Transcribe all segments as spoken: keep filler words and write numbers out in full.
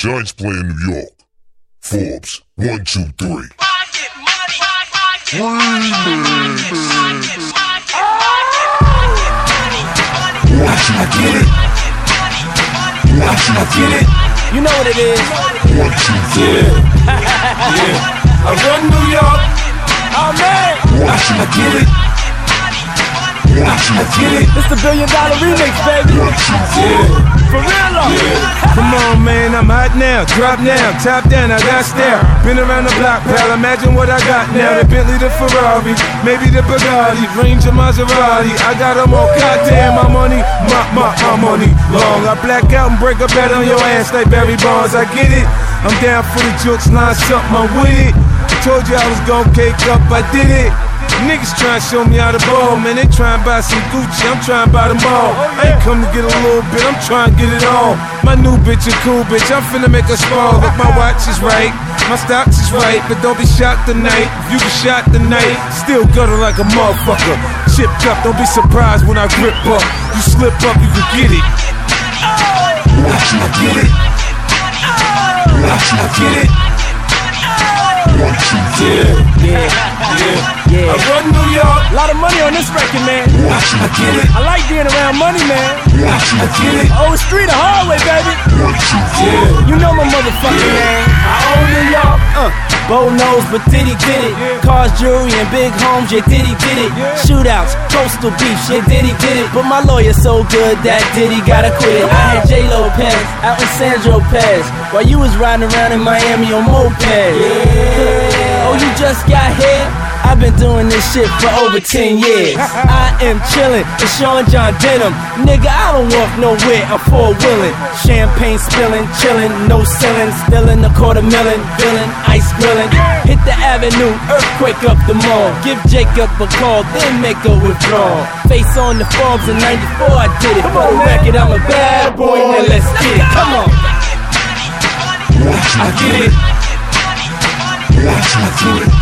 Giants play in New York. Forbes, one, two, three. I get it. I get it. You know what it is. One, two, three. Yeah. Yeah. I run New York. Oh man. I get it. I get it. It's the billion dollar remix, baby. Yeah. For real though. Yeah. Come on, man, I'm hot now. Drop now, top down, I got stare. Been around the block, pal. Imagine what I got now. The Bentley, the Ferrari, maybe the Bugatti, Range of Maserati. I got them all. Goddamn, my money, my my my money long. I black out and break a bet on your ass like Barry Bonds. I get it. I'm down for the jokes, line something. I'm with it. I told you I was gon' cake up. I did it. Niggas tryna show me how to ball, man. They tryna buy some Gucci, I'm tryna buy them all. I ain't come to get a little bit, I'm tryna get it all. My new bitch a cool bitch, I'm finna make her small. Look, my watch is right, my stocks is right, but don't be shocked tonight. If you get shot tonight, still gutter like a motherfucker. Chipped up, don't be surprised when I grip up. You slip up, you can get it. I get it. I get it. One, two, three. Yeah, yeah, yeah. I run New York. A lot of money on this record, man. I get it. I like being around money, man. I get it. Old street, the hard way, baby. Yeah. You know my motherfucking name. I own New York. Uh, Bo knows, but Diddy did it. Cars, jewelry, and big homes, yeah, Diddy did it. Shootouts, coastal beef, yeah, Diddy did it. But my lawyer's so good that Diddy gotta quit. I had J Lo Pez out in Sandro Pez while you was riding around in Miami on moped. Oh, you just got here? I've been doing this shit for over ten years. I am chillin', it's Sean John Denim. Nigga, I don't walk nowhere, I'm four-wheelin'. Champagne spillin', chillin', no ceiling. Spillin' a quarter million, villain, ice grillin'. Hit the avenue, earthquake up the mall. Give Jacob a call, then make a withdrawal. Face on the Forbes in ninety-four, I did it. For the record, I'm a bad boy, now let's get it. Come on. I get it. I get it.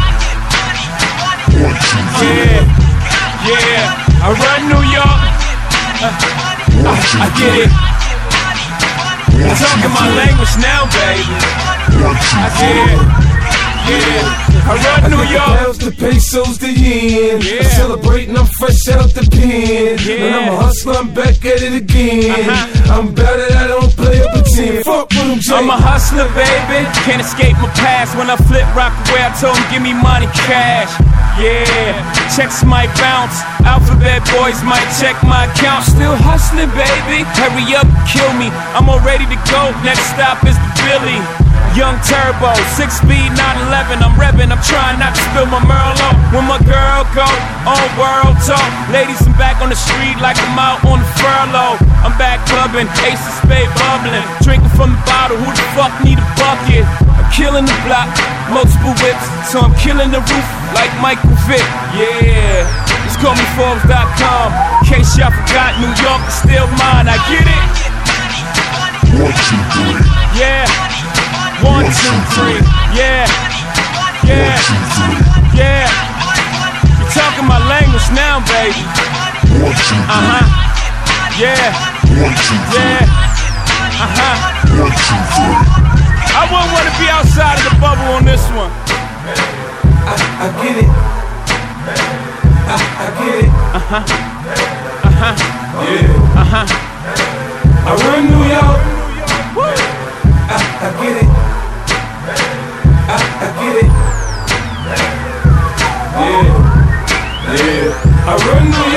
Yeah, yeah. I run New York. Uh, I get it. I'm talking my language now, baby. I get it. Yeah, I run New York. The pounds, the pesos, the yen. Yeah. I'm celebrating, I'm fresh out the pen. Yeah. And I'm a hustler, I'm back at it again. Uh-huh. I'm about it, I don't play up a team. Fuck with them, Jay. I'm a hustler, baby. Can't escape my past. When I flip rock away, I told him, give me money, cash. Yeah, checks might bounce. Alphabet boys might check my account. Still hustling, baby. Hurry up, kill me. I'm all ready to go. Next stop is the Billy. Young Turbo, six speed, nine eleven. I'm revving, I'm trying not to spill my Merlot. When my girl go on world talk, ladies, I'm back on the street like I'm out on the furlough. I'm back clubbing, ace of spade bubbling, drinking from the bottle. Who the fuck need a bucket? I'm killing the block, multiple whips, so I'm killing the roof like Michael Vick. Yeah, just call me Forbes dot com. In case y'all forgot, New York is still mine. I get it. One, two, three. Yeah. One, two, three, yeah, yeah, yeah. You're talking my language now, baby. Uh-huh, yeah, yeah, uh-huh. I wouldn't want to be outside of the bubble on this one. I, I get it. I, I get it. Uh-huh, uh-huh, yeah, uh-huh. I run New York. Woo. I, I get it. I, I get it. Yeah, yeah. I run New York.